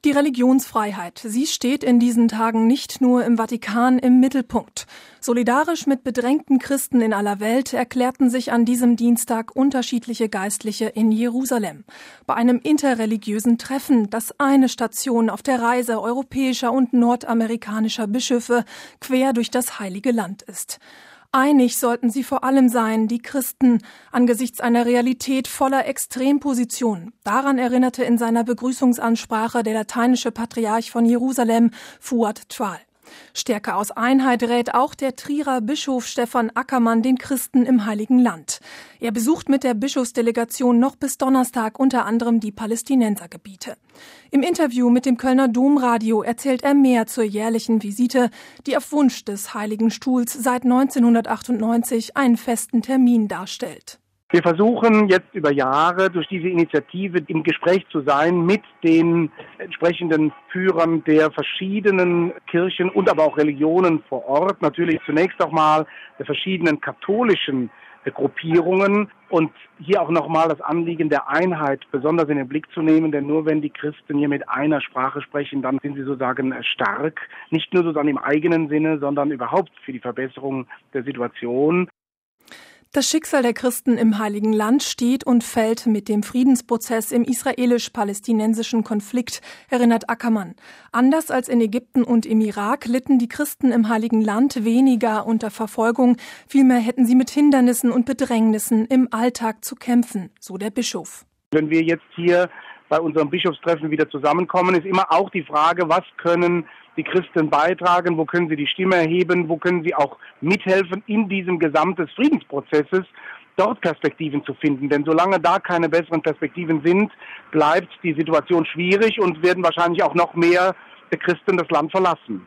Die Religionsfreiheit, sie steht in diesen Tagen nicht nur im Vatikan im Mittelpunkt. Solidarisch mit bedrängten Christen in aller Welt erklärten sich an diesem Dienstag unterschiedliche Geistliche in Jerusalem. Bei einem interreligiösen Treffen, das eine Station auf der Reise europäischer und nordamerikanischer Bischöfe quer durch das Heilige Land ist. Einig sollten sie vor allem sein, die Christen, angesichts einer Realität voller Extrempositionen. Daran erinnerte in seiner Begrüßungsansprache der lateinische Patriarch von Jerusalem, Fuad Twal. Stärke aus Einheit rät auch der Trierer Bischof Stefan Ackermann den Christen im Heiligen Land. Er besucht mit der Bischofsdelegation noch bis Donnerstag unter anderem die Palästinensergebiete. Im Interview mit dem Kölner Domradio erzählt er mehr zur jährlichen Visite, die auf Wunsch des Heiligen Stuhls seit 1998 einen festen Termin darstellt. Wir versuchen jetzt über Jahre durch diese Initiative im Gespräch zu sein mit den entsprechenden Führern der verschiedenen Kirchen und aber auch Religionen vor Ort. Natürlich zunächst auch mal der verschiedenen katholischen Gruppierungen und hier auch nochmal das Anliegen der Einheit besonders in den Blick zu nehmen, denn nur wenn die Christen hier mit einer Sprache sprechen, dann sind sie sozusagen stark, nicht nur sozusagen im eigenen Sinne, sondern überhaupt für die Verbesserung der Situation. Das Schicksal der Christen im Heiligen Land steht und fällt mit dem Friedensprozess im israelisch-palästinensischen Konflikt, erinnert Ackermann. Anders als in Ägypten und im Irak litten die Christen im Heiligen Land weniger unter Verfolgung, vielmehr hätten sie mit Hindernissen und Bedrängnissen im Alltag zu kämpfen, so der Bischof. Wenn wir jetzt hier bei unserem Bischofstreffen wieder zusammenkommen, ist immer auch die Frage, was können die Christen beitragen, wo können sie die Stimme erheben, wo können sie auch mithelfen in diesem gesamten Friedensprozesses, dort Perspektiven zu finden. Denn solange da keine besseren Perspektiven sind, bleibt die Situation schwierig und werden wahrscheinlich auch noch mehr Christen das Land verlassen.